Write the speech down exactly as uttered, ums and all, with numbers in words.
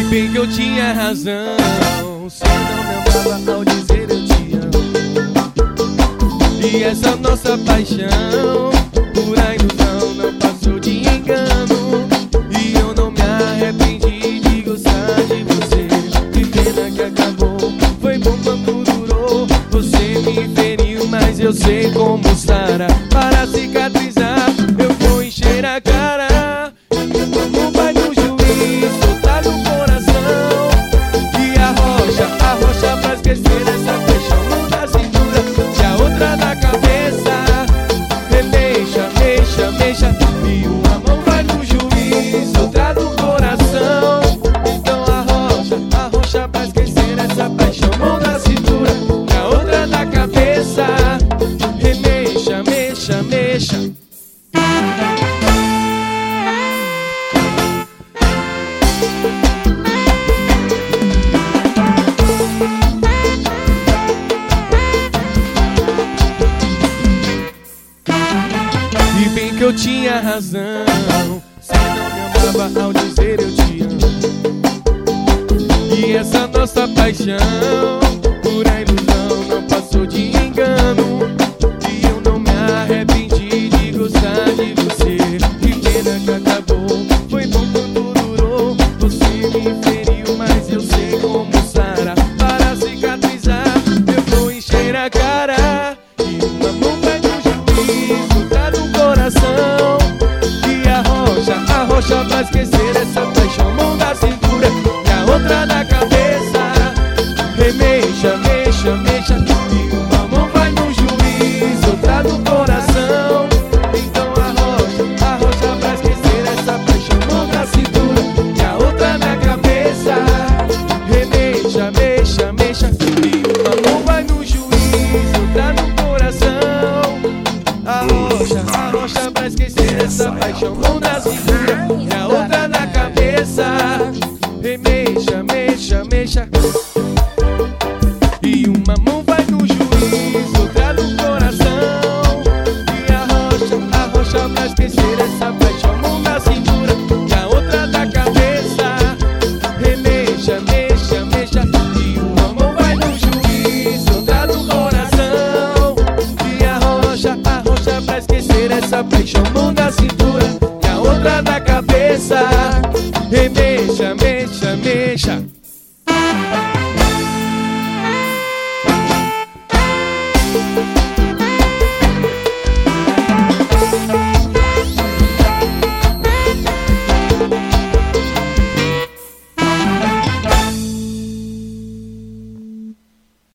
bem que eu tinha razão, você não me amava ao dizer eu te amo. E essa nossa paixão, pura ilusão, não passou de engano. E eu não me arrependi de gostar de você. Que pena que acabou, foi bom quando durou. Você me feriu, mas eu sei como sara. Para cicatrizar, eu vou encher a cara. Como vai no juiz, soltar no coração. E a rocha, a rocha pra esquecer essa paixão. Mão da cintura e a outra na cabeça. Remexa, mexa, mexa. E uma mão vai no juiz, outra no coração. Então a rocha, a rocha pra esquecer essa paixão. Mão da cintura e a outra na cabeça. Remexa, mexa, mexa. E bem que eu tinha razão, você não me amava ao dizer eu te amo. E essa nossa paixão, pura ilusão, não passou de engano. E eu não me arrependi de gostar de você. Que pena que acabou, foi bom quando durou. Você me feriu, mas eu sei como sara. Para cicatrizar, eu vou encher a cara. E uma mão vai no juiz, outra no coração. E a rocha, a rocha pra esquecer essa paixão. Mão da cintura e a outra na cabeça. Remexa, mexa, mexa. E uma mão vai no juiz, outra no coração. Então a rocha, a rocha pra esquecer essa paixão. Mão da cintura e a outra na cabeça. Remexa, mexa, mexa. E uma mão vai no juiz, outra no coração. A rocha, a rocha pra esquecer essa paixão. Mão da cintura e a outra na cabeça. Remexa, mexa, mexa. E uma mão vai no juiz, outra no coração. E a rocha, a rocha pra esquecer essa paixão. Mão da cintura e a outra na cabeça. Remexa, mexa, mexa. E uma mão vai no juiz, outra no coração. E a rocha, a rocha pra esquecer essa paixão. Mão da cintura e a outra na cabeça. Remexa, mexa, mexa.